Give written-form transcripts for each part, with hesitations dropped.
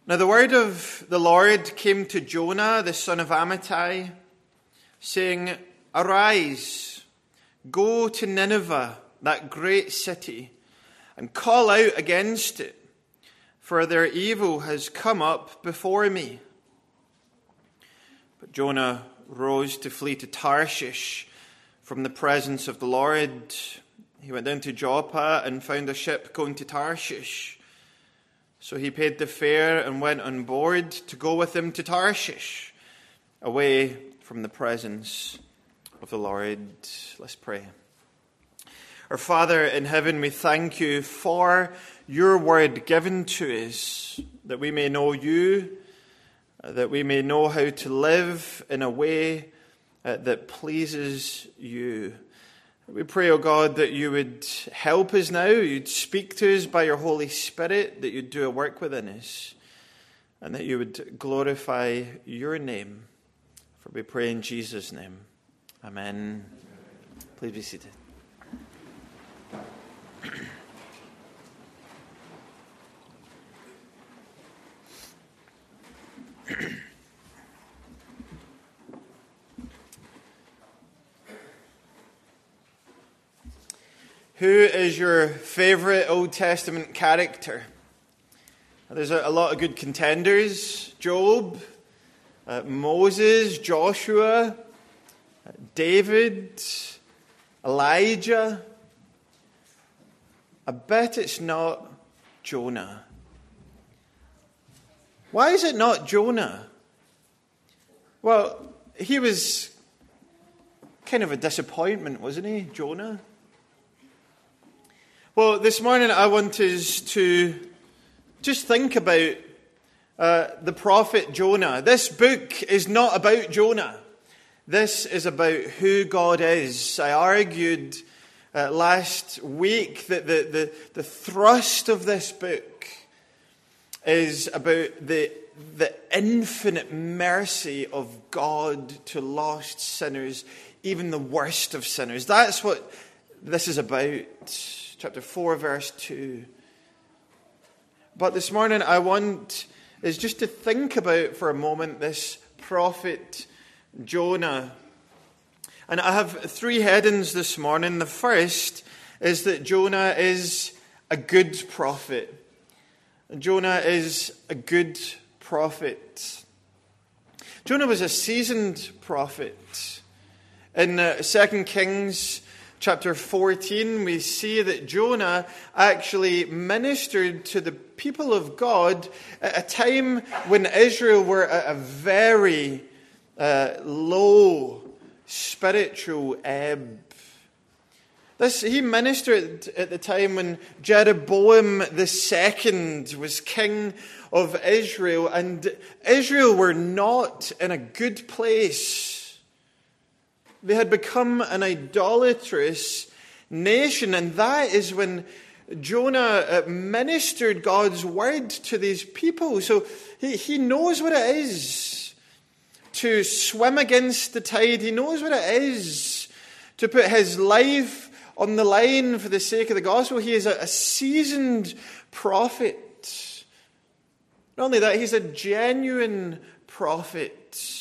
Now the word of the Lord came to Jonah, the son of Amittai, saying, "Arise, go to Nineveh, that great city, and call out against it, for their evil has come up before me." But Jonah rose to flee to Tarshish from the presence of the Lord. He went down to Joppa and found a ship going to Tarshish. So he paid the fare and went on board to go with them to Tarshish, away from the presence of the Lord. Let's pray. Our Father in heaven, we thank you for your word given to us, that we may know you, that we may know how to live in a way that pleases you. We pray, O God, that you would help us now, you'd speak to us by your Holy Spirit, that you'd do a work within us, and that you would glorify your name. For we pray in Jesus' name. Amen. Please be seated. Who is your favorite Old Testament character? There's a lot of good contenders. Job, Moses, Joshua, David, Elijah. I bet it's not Jonah. Why is it not Jonah? Well, he was kind of a disappointment, wasn't he, Jonah? Well, this morning I want us to just think about the prophet Jonah. This book is not about Jonah. This is about who God is. I argued last week that the thrust of this book is about the infinite mercy of God to lost sinners, even the worst of sinners. That's what this is about. Chapter 4, verse 2. But this morning I want is just to think about for a moment this prophet Jonah. And I have three headings this morning. The first is that Jonah is a good prophet. Jonah is a good prophet. Jonah was a seasoned prophet. In 2 Kings chapter 14, we see that Jonah actually ministered to the people of God at a time when Israel were at a very low spiritual ebb. He ministered at the time when Jeroboam II was king of Israel, and Israel were not in a good place. They had become an idolatrous nation, and that is when Jonah ministered God's word to these people. So he knows what it is to swim against the tide. He knows what it is to put his life on the line for the sake of the gospel. He is a seasoned prophet. Not only that, he's a genuine prophet.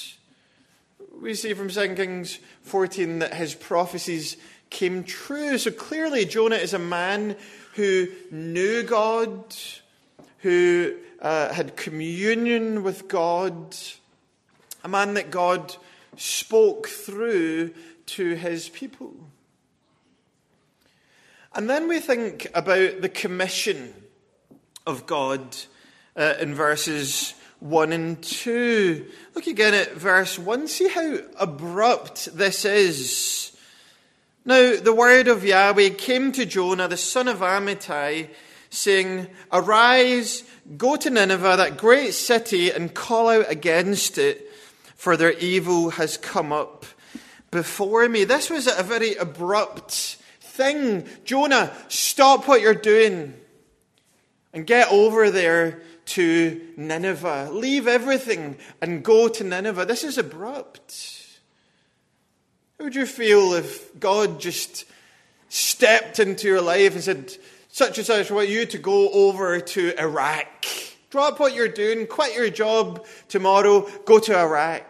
We see from 2 Kings 14 that his prophecies came true. So clearly Jonah is a man who knew God, who had communion with God, a man that God spoke through to his people. And then we think about the commission of God in verses 1 and 2. Look again at verse 1. See how abrupt this is. Now, the word of Yahweh came to Jonah, the son of Amittai, saying, "Arise, go to Nineveh, that great city, and call out against it, for their evil has come up before me." This was a very abrupt thing. Jonah, stop what you're doing and get over there to Nineveh. Leave everything and go to Nineveh. This is abrupt. How would you feel if God just stepped into your life and said, such and such, I want you to go over to Iraq Drop what you're doing, quit your job tomorrow, go to Iraq.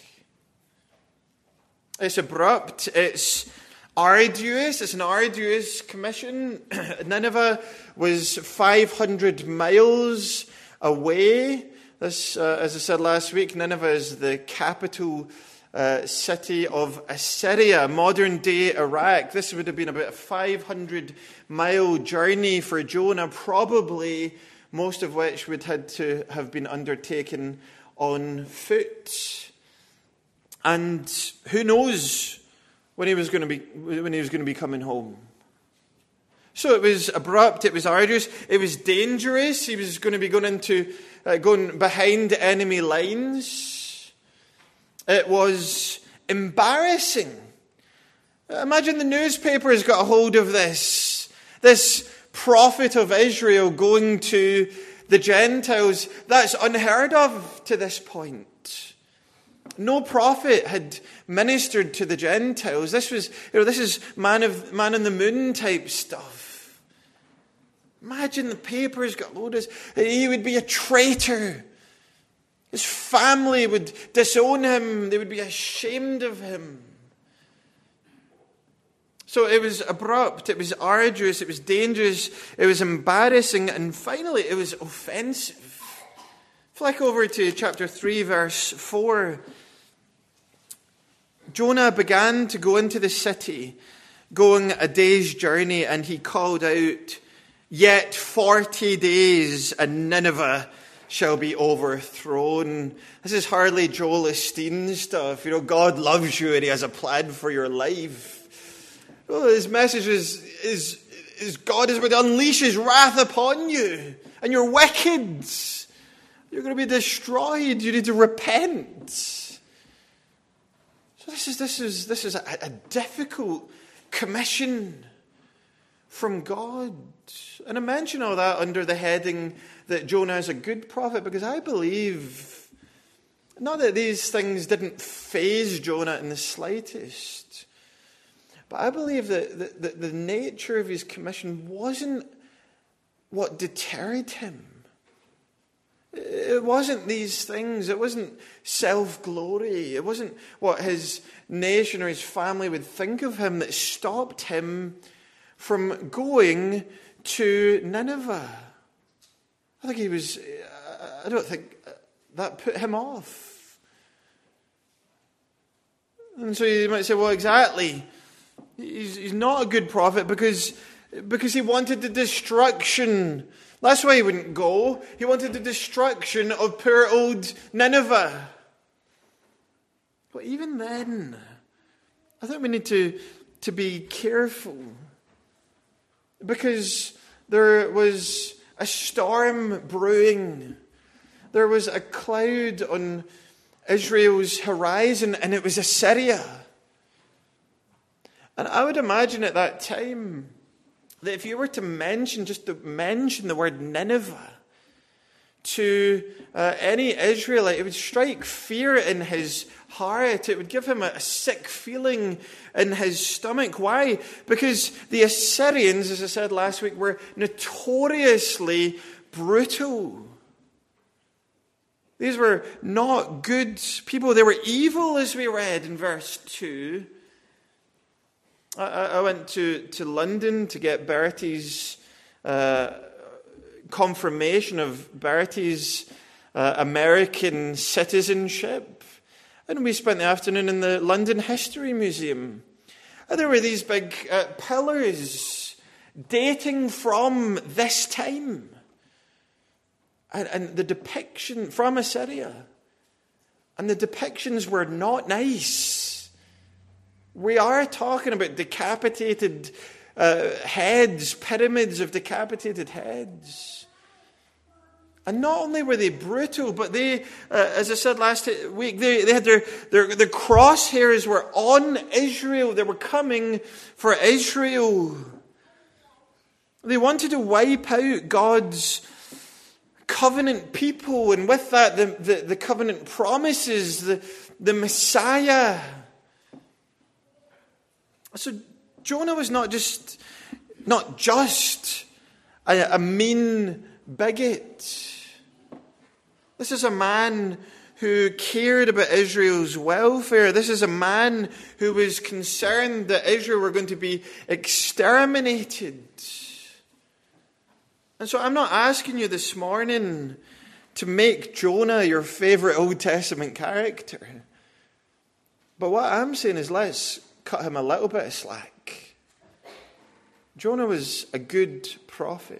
It's abrupt, it's arduous, it's an arduous commission. Nineveh was 500 miles away. This, as I said last week, Nineveh is the capital city of Assyria, modern-day Iraq. This would have been about a 500-mile journey for Jonah, probably most of which would had to have been undertaken on foot. And who knows when he was going to be coming home. So it was abrupt, it was arduous, it was dangerous. He was going to be going behind enemy lines. It was embarrassing. Imagine the newspapers got a hold of this prophet of Israel going to the Gentiles. That's unheard of to this point. No prophet had ministered to the Gentiles. This is man on the moon type stuff. Imagine the papers got hold of this. He would be a traitor. His family would disown him. They would be ashamed of him. So it was abrupt, it was arduous, it was dangerous, it was embarrassing, and finally it was offensive. Flick over to chapter 3, verse 4. Jonah began to go into the city, going a day's journey, and he called out, "Yet 40 days, and Nineveh shall be overthrown." This is hardly Joel Osteen stuff. God loves you and he has a plan for your life. Well, his message is God is going to unleash his wrath upon you, and you're wicked. You're going to be destroyed. You need to repent. So this is a difficult commission from God. And I mention all that under the heading that Jonah is a good prophet, because I believe, not that these things didn't faze Jonah in the slightest, but I believe that the nature of his commission wasn't what deterred him. It wasn't these things. It wasn't self-glory. It wasn't what his nation or his family would think of him that stopped him from going to Nineveh. I don't think that put him off. And so you might say, well, exactly. He's not a good prophet because he wanted the destruction. That's why he wouldn't go. He wanted the destruction of poor old Nineveh. But even then, I think we need to be careful. Because there was a storm brewing. There was a cloud on Israel's horizon, and it was Assyria. And I would imagine at that time that if you were to mention the word Nineveh to any Israelite, it would strike fear in his heart. It would give him a sick feeling in his stomach. Why? Because the Assyrians, as I said last week, were notoriously brutal. These were not good people. They were evil, as we read in verse 2. I went to London to get Bertie's confirmation of Bertie's American citizenship. And we spent the afternoon in the London History Museum. And there were these big pillars dating from this time. And the depiction from Assyria. And the depictions were not nice. We are talking about decapitated heads, pyramids of decapitated heads. And not only were they brutal, but they, as I said last week, they had their crosshairs were on Israel. They were coming for Israel. They wanted to wipe out God's covenant people, and with that, the covenant promises, the Messiah. So Jonah was not just a mean bigot. This is a man who cared about Israel's welfare. This is a man who was concerned that Israel were going to be exterminated. And so I'm not asking you this morning to make Jonah your favorite Old Testament character. But what I'm saying is, let's cut him a little bit of slack. Jonah was a good prophet.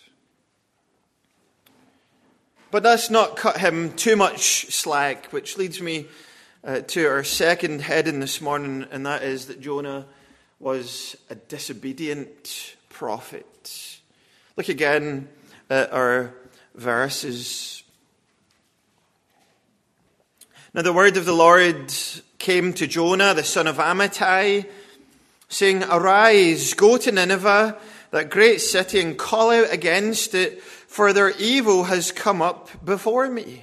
But let's not cut him too much slack, which leads me to our second heading this morning, and that is that Jonah was a disobedient prophet. Look again at our verses. Now the word of the Lord came to Jonah, the son of Amittai, saying, "Arise, go to Nineveh, that great city, and call out against it, for their evil has come up before me."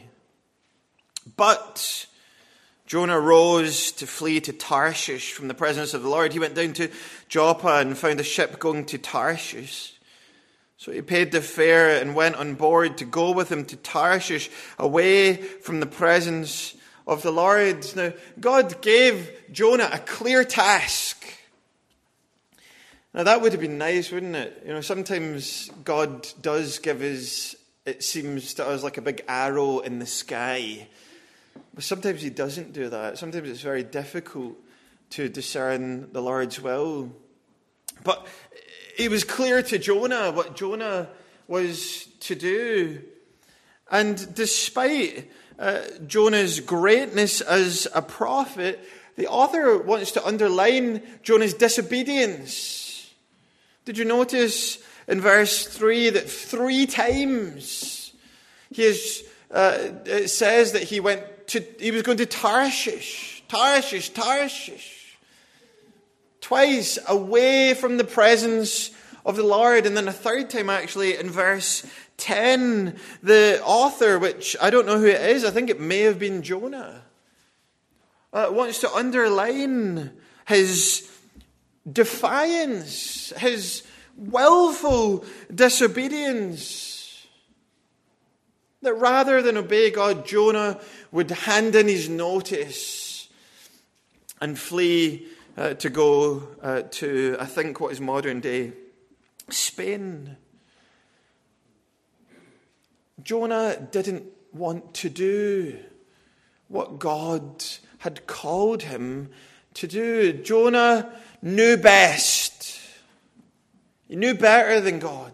But Jonah rose to flee to Tarshish from the presence of the Lord. He went down to Joppa and found a ship going to Tarshish. So he paid the fare and went on board to go with him to Tarshish, away from the presence of the Lord. Now, God gave Jonah a clear task. Now, that would have been nice, wouldn't it? You know, sometimes God does give us, it seems to us, like a big arrow in the sky. But sometimes he doesn't do that. Sometimes it's very difficult to discern the Lord's will. But it was clear to Jonah what Jonah was to do. And despite Jonah's greatness as a prophet, the author wants to underline Jonah's disobedience. Did you notice in verse 3 that 3 times it says that he was going to Tarshish. Twice away from the presence of the Lord. And then a third time actually in verse 10, the author, which I don't know who it is, I think it may have been Jonah, wants to underline his defiance, his willful disobedience. That rather than obey God, Jonah would hand in his notice and flee to go to, I think, what is modern day Spain. Jonah didn't want to do what God had called him to do. Jonah knew best. He knew better than God.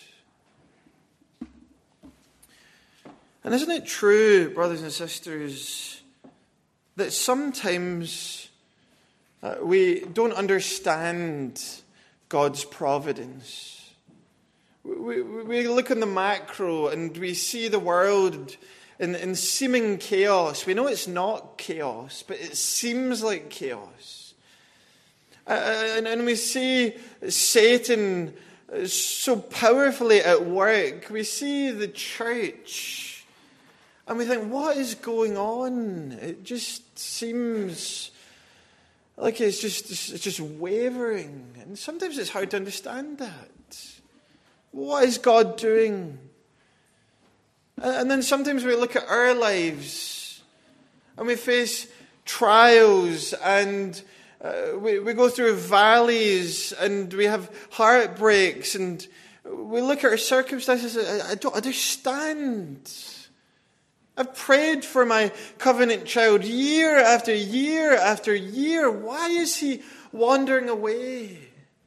And isn't it true, brothers and sisters, that sometimes we don't understand God's providence? We look in the macro and we see the world in seeming chaos. We know it's not chaos, but it seems like chaos. And we see Satan so powerfully at work. We see the church and we think, what is going on? It just seems like it's just wavering. And sometimes it's hard to understand that. What is God doing? And then sometimes we look at our lives and we face trials and we go through valleys and we have heartbreaks and we look at our circumstances. I don't understand. I've prayed for my covenant child year after year after year. Why is he wandering away?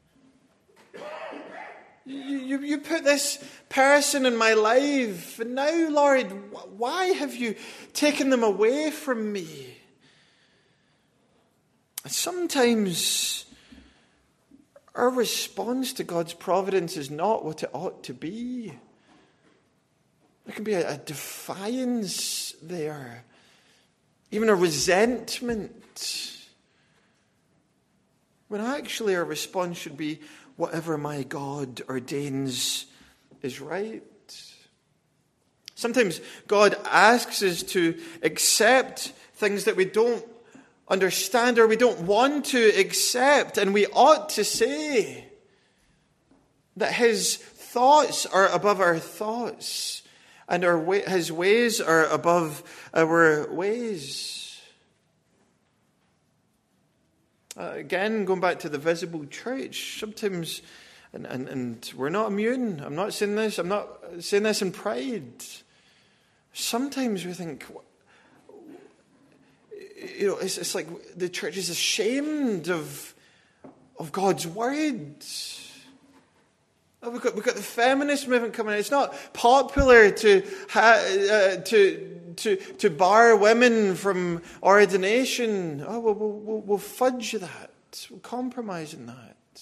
You put this person in my life, and now, Lord, why have you taken them away from me? Sometimes our response to God's providence is not what it ought to be. There can be a defiance there, even a resentment, when actually our response should be, whatever my God ordains is right. Sometimes God asks us to accept things that we don't understand or we don't want to accept, and we ought to say that his thoughts are above our thoughts And his ways are above our ways. Again, going back to the visible church, sometimes, and we're not immune. I'm not saying this in pride. Sometimes we think, it's like the church is ashamed of God's word. Oh, we've got the feminist movement coming in. It's not popular to bar women from ordination. Oh, we'll fudge that. We'll compromise in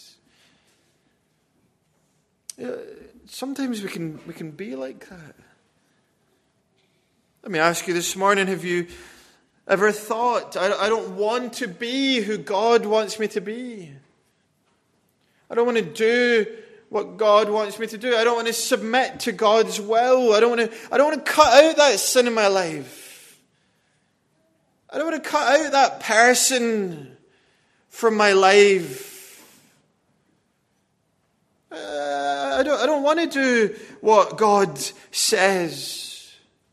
that. Sometimes we can be like that. Let me ask you this morning: have you ever thought, I don't want to be who God wants me to be? I don't want to do what God wants me to do. I don't want to submit to God's will. I don't want to cut out that sin in my life. I don't want to cut out that person from my life. I don't want to do what God says.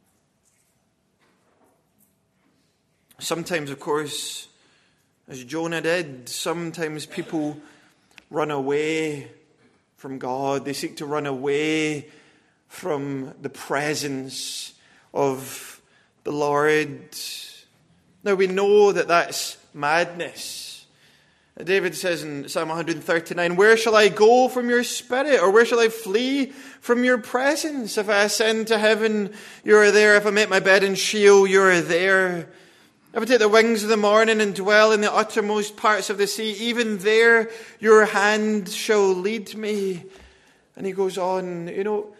Sometimes, of course, as Jonah did, sometimes people run away from God. They seek to run away from the presence of the Lord. Now we know that that's madness. David says in Psalm 139, "Where shall I go from your spirit? Or where shall I flee from your presence? If I ascend to heaven, you are there. If I make my bed in Sheol, you are there. If I take the wings of the morning and dwell in the uttermost parts of the sea, even there your hand shall lead me." And he goes on,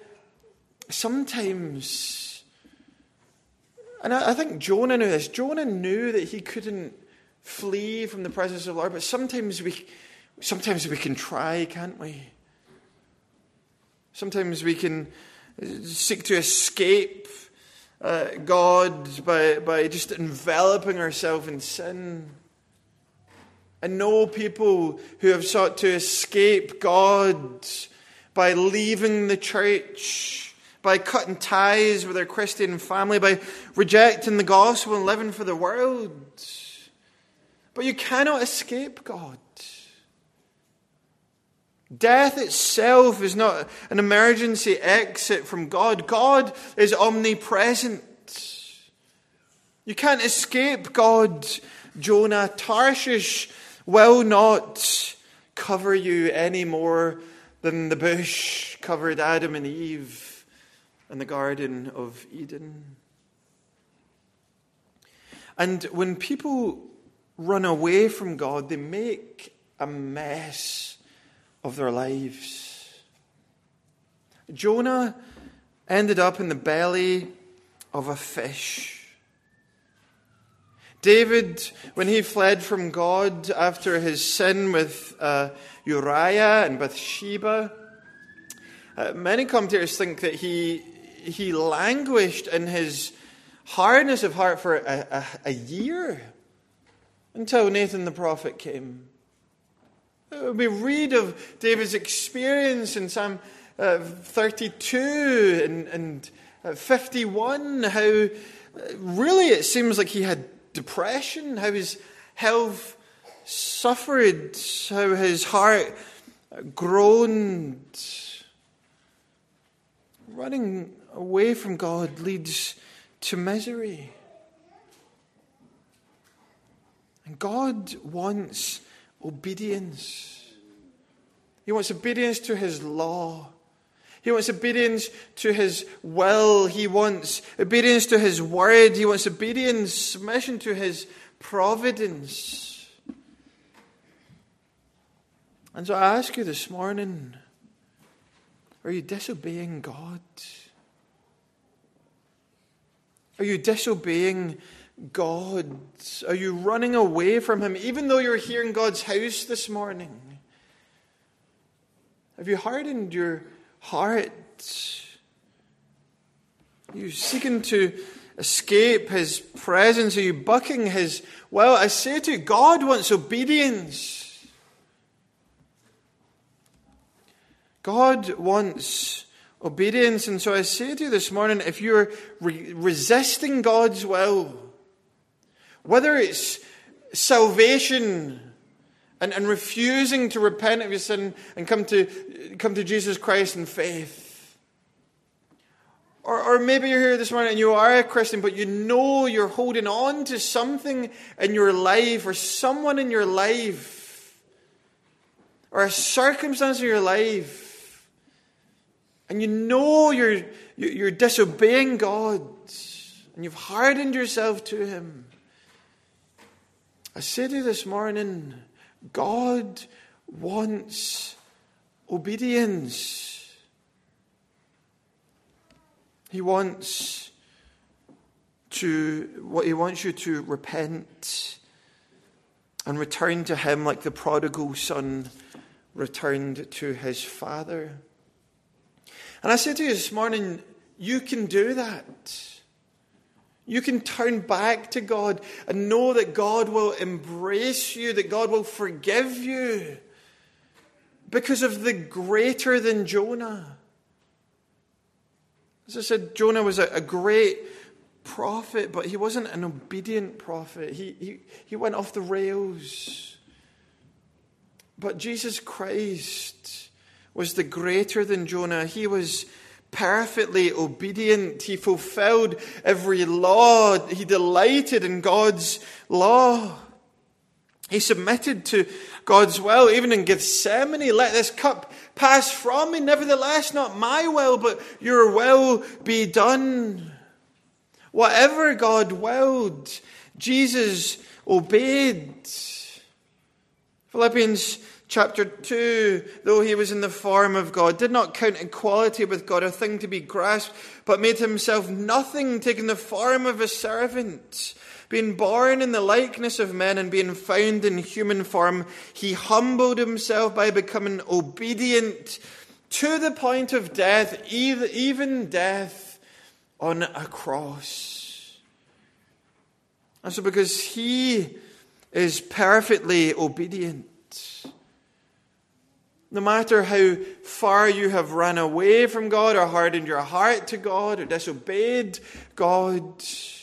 sometimes, and I think Jonah knew this. Jonah knew that he couldn't flee from the presence of the Lord, but sometimes we can try, can't we? Sometimes we can seek to escape God by just enveloping ourselves in sin. I know people who have sought to escape God by leaving the church, by cutting ties with their Christian family, by rejecting the gospel and living for the world. But you cannot escape God. Death itself is not an emergency exit from God. God is omnipresent. You can't escape God, Jonah. Tarshish will not cover you any more than the bush covered Adam and Eve in the Garden of Eden. And when people run away from God, they make a mess of their lives. Jonah ended up in the belly of a fish. David, when he fled from God after his sin with Uriah and Bathsheba, many commentators think that he languished in his hardness of heart for a year until Nathan the prophet came. We read of David's experience in Psalm 32 and 51, how really it seems like he had depression, how his health suffered, how his heart groaned. Running away from God leads to misery. And God wants obedience. He wants obedience to his law. He wants obedience to his will. He wants obedience to his word. He wants obedience, submission to his providence. And so I ask you this morning, are you disobeying God? Are you disobeying God? Are you running away from him, even though you're here in God's house this morning? Have you hardened your heart? Are you seeking to escape his presence? Are you bucking his will? I say to you, God wants obedience. God wants obedience. And so I say to you this morning, if you're resisting God's will, whether it's salvation and refusing to repent of your sin and come to Jesus Christ in faith, or maybe you're here this morning and you are a Christian, but you know you're holding on to something in your life or someone in your life or a circumstance in your life, and you know you're disobeying God and you've hardened yourself to Him. I say to you this morning, God wants obedience. He wants you to repent and return to Him like the prodigal son returned to his father. And I say to you this morning, you can do that. You can turn back to God and know that God will embrace you, that God will forgive you because of the greater than Jonah. As I said, Jonah was a great prophet, but he wasn't an obedient prophet. He went off the rails. But Jesus Christ was the greater than Jonah. He was perfectly obedient. He fulfilled every law. He delighted in God's law. He submitted to God's will, even in Gethsemane. Let this cup pass from me. Nevertheless, not my will, but your will be done. Whatever God willed, Jesus obeyed. Philippians chapter 2, though he was in the form of God, did not count equality with God a thing to be grasped, but made himself nothing, taking the form of a servant. Being born in the likeness of men and being found in human form, he humbled himself by becoming obedient to the point of death, even death on a cross. And so because he is perfectly obedient, no matter how far you have run away from God or hardened your heart to God or disobeyed God,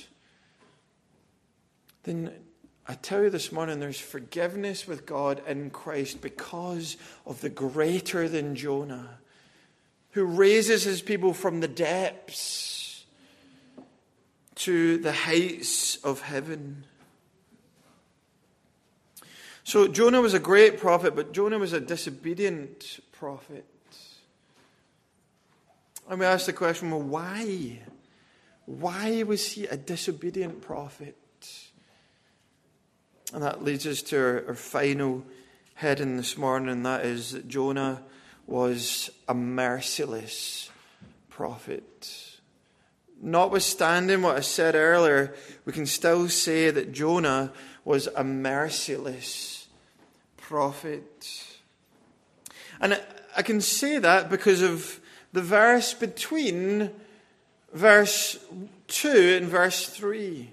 then I tell you this morning, there's forgiveness with God in Christ because of the greater than Jonah, who raises his people from the depths to the heights of heaven. So Jonah was a great prophet, but Jonah was a disobedient prophet. And we ask the question, well, why? Why was he a disobedient prophet? And that leads us to our final heading this morning, and that is that Jonah was a merciless prophet. Notwithstanding what I said earlier, we can still say that Jonah was a merciless prophet. And I can say that because of the verse between verse 2 and verse 3.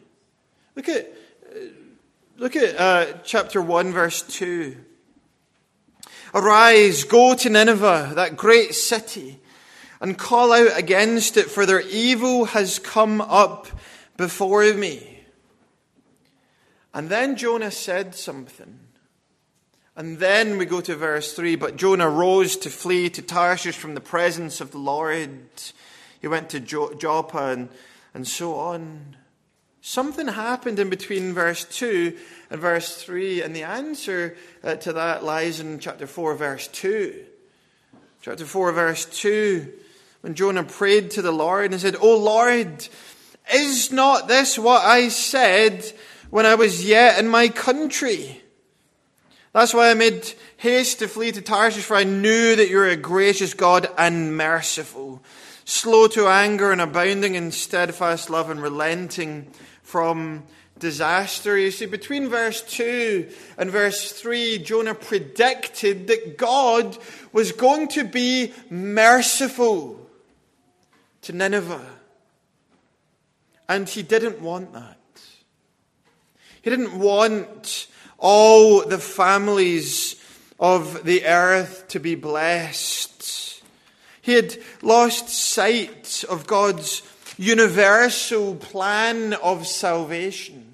Look at chapter 1, verse 2. Arise, go to Nineveh, that great city, and call out against it, for their evil has come up before me. And then Jonah said something. And then we go to verse 3. But Jonah rose to flee to Tarshish from the presence of the Lord. He went to Joppa and so on. Something happened in between verse 2 and verse 3, and the answer to that lies in chapter 4, verse 2. Chapter 4, verse 2, when Jonah prayed to the Lord and said, O Lord, is not this what I said when I was yet in my country? That's why I made haste to flee to Tarshish, for I knew that you're a gracious God and merciful, slow to anger and abounding in steadfast love and relenting from disaster. You see, between verse 2 and verse 3, Jonah predicted that God was going to be merciful to Nineveh. And he didn't want that. He didn't want all the families of the earth to be blessed. He had lost sight of God's universal plan of salvation.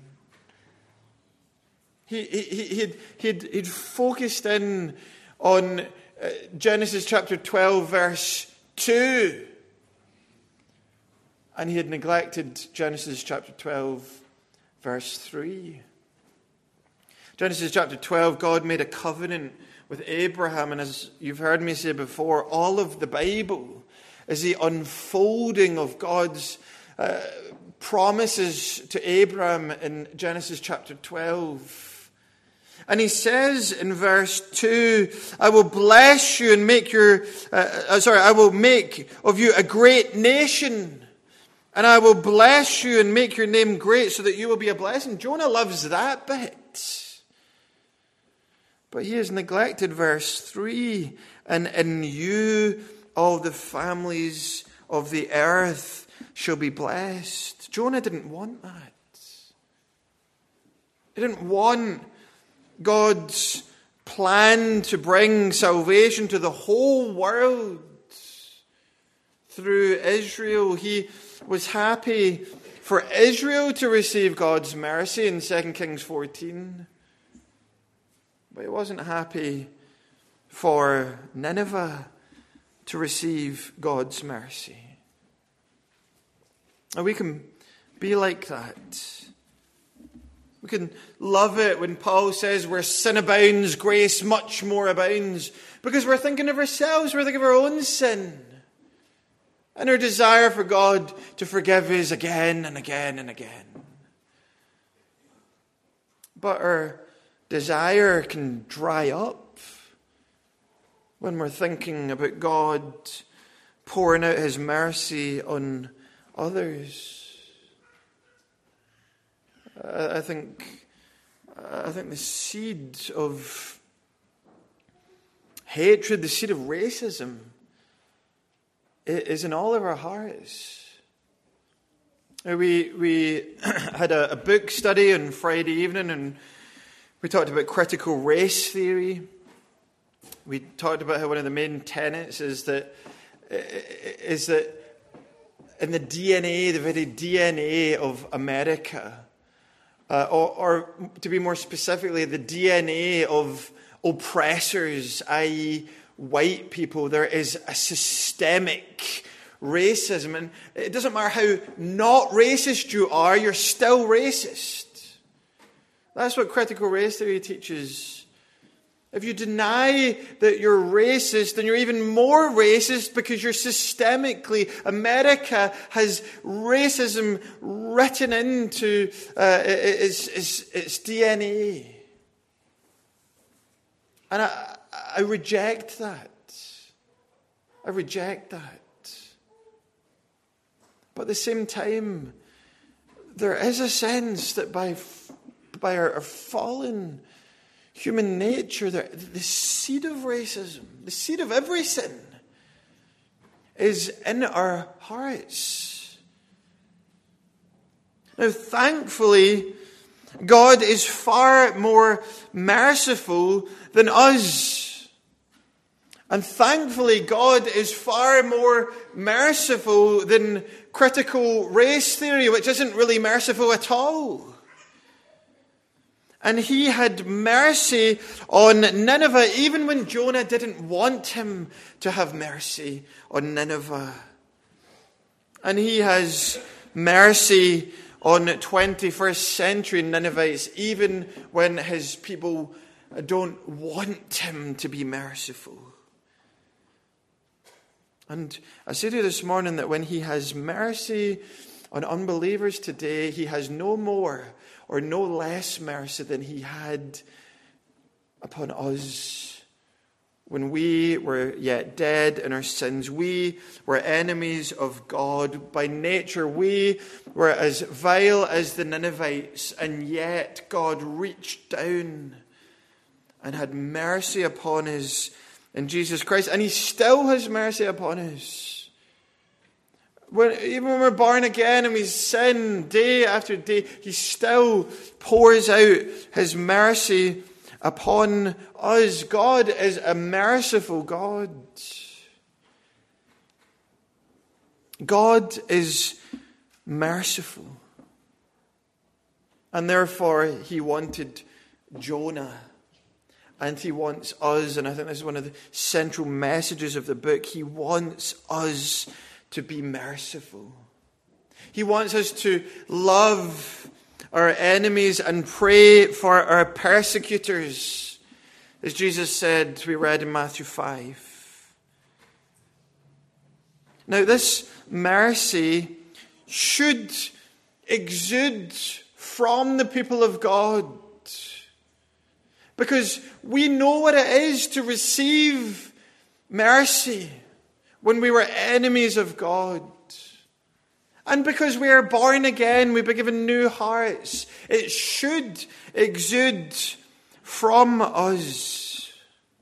He'd focused in on Genesis chapter 12, verse 2. And he had neglected Genesis chapter 12, verse 3. Genesis chapter 12, God made a covenant with Abraham. And as you've heard me say before, all of the Bible is the unfolding of God's promises to Abraham in Genesis chapter 12. And he says in verse 2, I will bless you and make I will make of you a great nation. And I will bless you and make your name great so that you will be a blessing. Jonah loves that bit. But he has neglected verse 3. And in you all the families of the earth shall be blessed. Jonah didn't want that. He didn't want God's plan to bring salvation to the whole world through Israel. He was happy for Israel to receive God's mercy in 2 Kings 14. But he wasn't happy for Nineveh to receive God's mercy. And we can be like that. We can love it when Paul says where sin abounds, grace much more abounds. Because we're thinking of ourselves, we're thinking of our own sin. And our desire for God to forgive us again and again and again. But our desire can dry up when we're thinking about God pouring out his mercy on others. I think the seed of hatred, the seed of racism, is in all of our hearts. We had a book study on Friday evening, and we talked about critical race theory. We talked about how one of the main tenets is that in the DNA, the very DNA of America, or to be more specifically, the DNA of oppressors, i.e. white people, there is a systemic racism. And it doesn't matter how not racist you are, you're still racist. That's what critical race theory teaches. If you deny that you're racist, then you're even more racist because you're systemically. America has racism written into its DNA. And I reject that. I reject that. But at the same time, there is a sense that by our fallen human nature, the seed of racism, the seed of every sin, is in our hearts. Now, thankfully, God is far more merciful than us. And thankfully, God is far more merciful than critical race theory, which isn't really merciful at all. And he had mercy on Nineveh, even when Jonah didn't want him to have mercy on Nineveh. And he has mercy on 21st century Ninevites, even when his people don't want him to be merciful. And I say to you this morning that when he has mercy on unbelievers today, he has no more or no less mercy than he had upon us. When we were yet dead in our sins, we were enemies of God. By nature, we were as vile as the Ninevites, and yet God reached down and had mercy upon us in Jesus Christ. And he still has mercy upon us. Even when we're born again and we sin day after day, he still pours out his mercy upon us. God is a merciful God. God is merciful. And therefore, he wanted Jonah. And he wants us, and I think this is one of the central messages of the book, he wants us to be merciful. He wants us to love our enemies and pray for our persecutors. As Jesus said, we read in Matthew 5. Now, this mercy should exude from the people of God, because we know what it is to receive mercy when we were enemies of God. And because we are born again, we've been given new hearts. It should exude from us.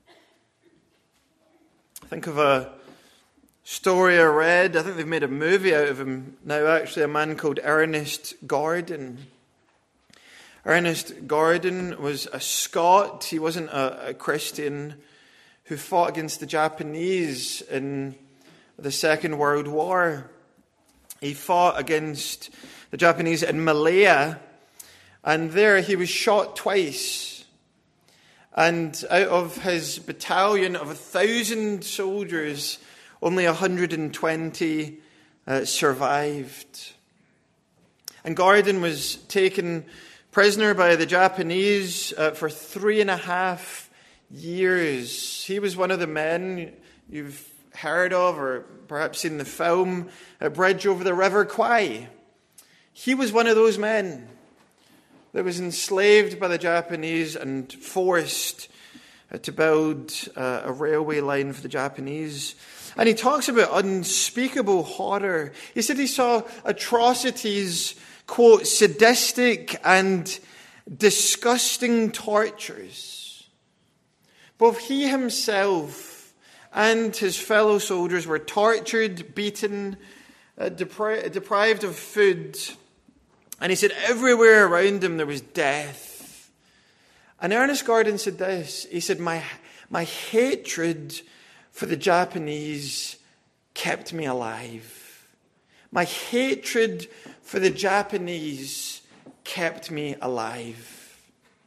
Think of a story I read. I think they've made a movie out of him now, actually, a man called Ernest Gordon. Ernest Gordon was a Scot. He wasn't a Christian, who fought against the Japanese in the Second World War. He fought against the Japanese in Malaya, and there he was shot twice. And out of his battalion of 1,000 soldiers, only 120 survived. And Gordon was taken prisoner by the Japanese for 3.5 years. He was one of the men you've heard of or perhaps seen the film, Bridge Over the River Kwai. He was one of those men that was enslaved by the Japanese and forced to build a railway line for the Japanese. And he talks about unspeakable horror. He said he saw atrocities, quote, sadistic and disgusting tortures. Both he himself and his fellow soldiers were tortured, beaten, deprived of food. And he said everywhere around him there was death. And Ernest Gordon said this. He said, my hatred for the Japanese kept me alive. My hatred for the Japanese kept me alive.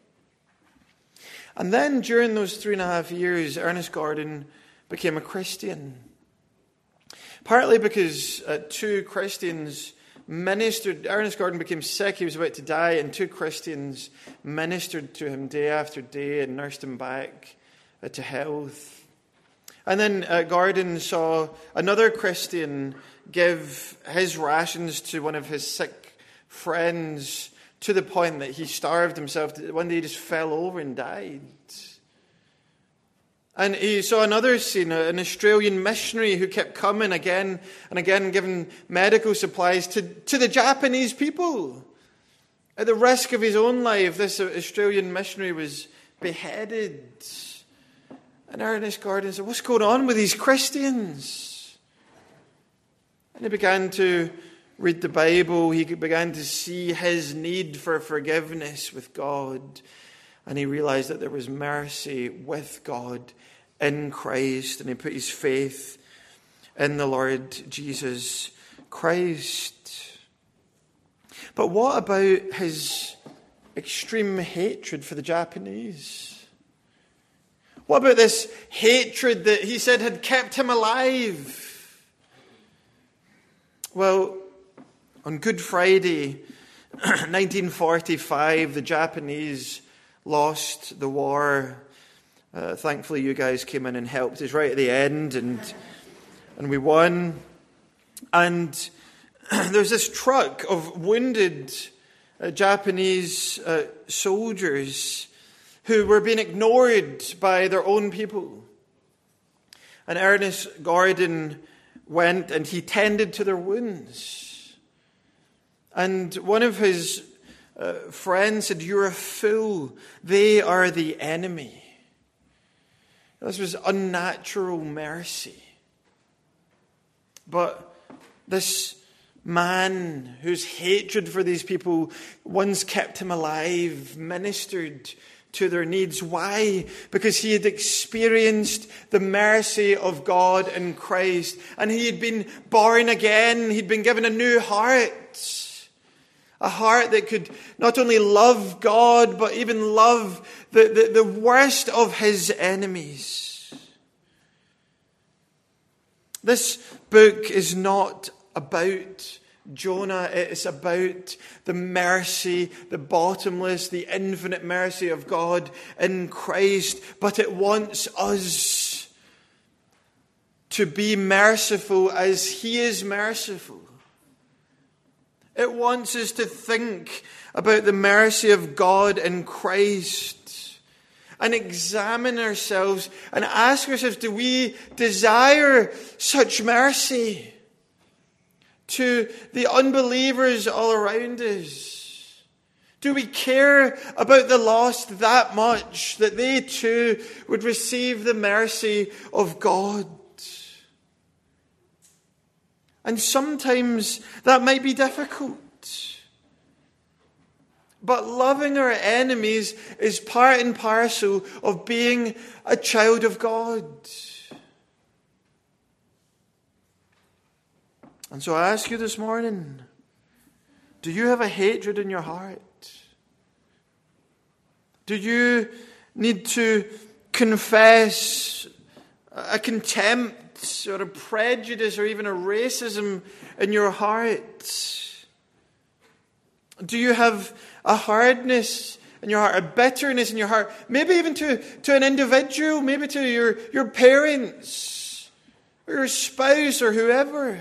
And then during those 3.5 years, Ernest Gordon became a Christian. Partly because two Christians ministered. Ernest Gordon became sick, he was about to die, and two Christians ministered to him day after day and nursed him back to health. And then Gordon saw another Christian give his rations to one of his sick friends to the point that he starved himself. One day he just fell over and died. And he saw another scene, an Australian missionary who kept coming again and again, giving medical supplies to the Japanese people. At the risk of his own life, this Australian missionary was beheaded. And Ernest Gordon said, what's going on with these Christians? And he began to read the Bible. He began to see his need for forgiveness with God. And he realized that there was mercy with God in Christ. And he put his faith in the Lord Jesus Christ. But what about his extreme hatred for the Japanese? What about this hatred that he said had kept him alive? Well, on Good Friday, 1945, the Japanese lost the war. Thankfully, you guys came in and helped us right at the end, and we won. And there's this truck of wounded Japanese soldiers who were being ignored by their own people. And Ernest Gordon went and he tended to their wounds. And one of his friends said, "You're a fool. They are the enemy." This was unnatural mercy. But this man whose hatred for these people once kept him alive ministered to their needs. Why? Because he had experienced the mercy of God in Christ, and he had been born again. He'd been given a new heart, a heart that could not only love God, but even love the worst of his enemies. This book is not about Jonah. It's about the mercy, the bottomless, the infinite mercy of God in Christ. But it wants us to be merciful as he is merciful. It wants us to think about the mercy of God in Christ and examine ourselves and ask ourselves, do we desire such mercy to the unbelievers all around us? Do we care about the lost that much that they too would receive the mercy of God? And sometimes that might be difficult. But loving our enemies is part and parcel of being a child of God. And so I ask you this morning, do you have a hatred in your heart? Do you need to confess a contempt or a prejudice or even a racism in your heart? Do you have a hardness in your heart, a bitterness in your heart, maybe even to an individual, maybe to your parents or your spouse or whoever?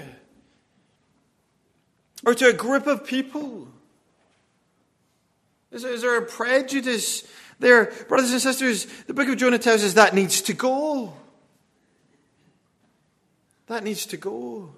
Or to a group of people? Is there a prejudice there? Brothers and sisters, the book of Jonah tells us that needs to go. That needs to go.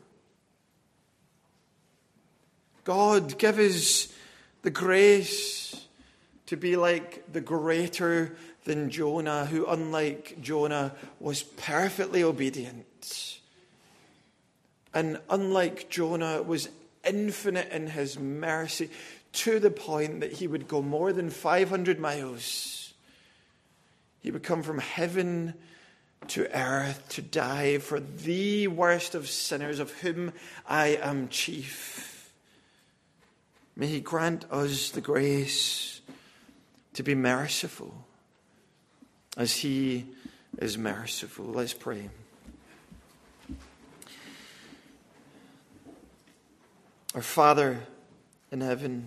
God, give us the grace to be like the greater than Jonah, who, unlike Jonah, was perfectly obedient. And unlike Jonah, was infinite in his mercy, to the point that he would go more than 500 miles. He would come from heaven to earth to die for the worst of sinners, of whom I am chief. May he grant us the grace to be merciful as he is merciful. Let's pray. Our Father in heaven,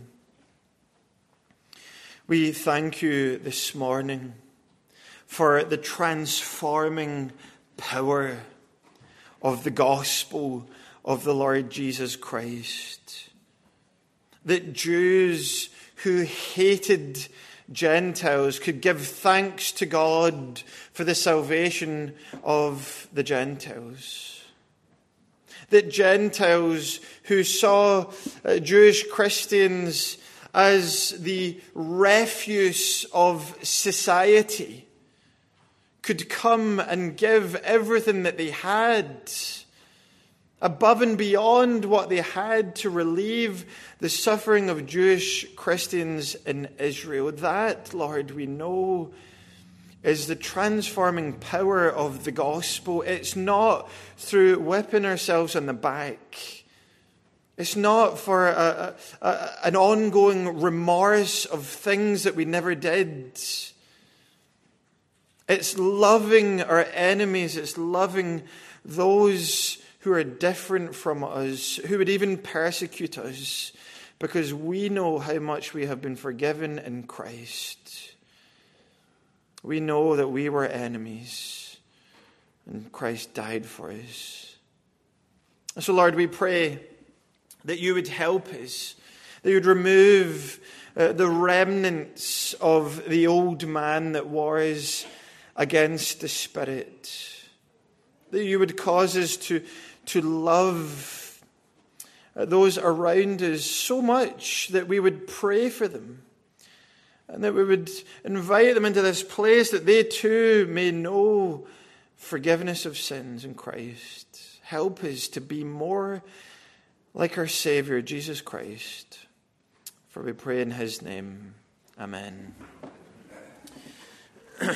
we thank you this morning for the transforming power of the gospel of the Lord Jesus Christ. That Jews who hated Gentiles could give thanks to God for the salvation of the Gentiles. That Gentiles who saw Jewish Christians as the refuse of society could come and give everything that they had, above and beyond what they had, to relieve the suffering of Jewish Christians in Israel. That, Lord, we know is the transforming power of the gospel. It's not through whipping ourselves on the back. It's not for an ongoing remorse of things that we never did. It's loving our enemies. It's loving those who are different from us, who would even persecute us, because we know how much we have been forgiven in Christ. We know that we were enemies, and Christ died for us. So, Lord, we pray that you would help us, that you would remove the remnants of the old man that wars against the Spirit, that you would cause us to love those around us so much that we would pray for them, and that we would invite them into this place that they too may know forgiveness of sins in Christ. Help us to be more like our Savior, Jesus Christ. For we pray in his name. Amen.